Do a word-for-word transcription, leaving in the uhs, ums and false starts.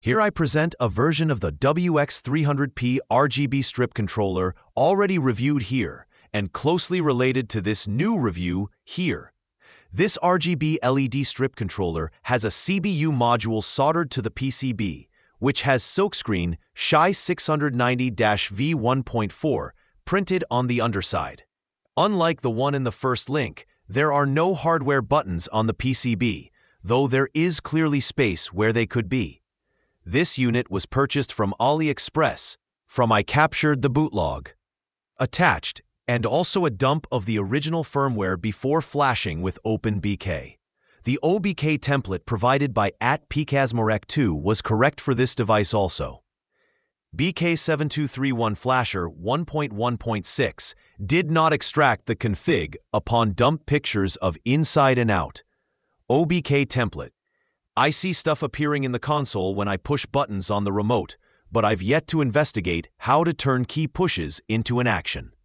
Here I present a version of the W X three hundred P R G B strip controller already reviewed here and closely related to this new review here. This R G B L E D strip controller has a C B U module soldered to the P C B, which has silkscreen S H I six ninety dash V one point four printed on the underside. Unlike the one in the first link, there are no hardware buttons on the P C B, though there is clearly space where they could be. This unit was purchased from AliExpress, from I captured the bootlog. Attached, and also a dump of the original firmware before flashing with OpenBK. The O B K template provided by at Pkasmarek two was correct for this device also. B K seven two three one Flasher one point one point six did not extract the config upon dump pictures of inside and out. O B K template. I see stuff appearing in the console when I push buttons on the remote, but I've yet to investigate how to turn key pushes into an action.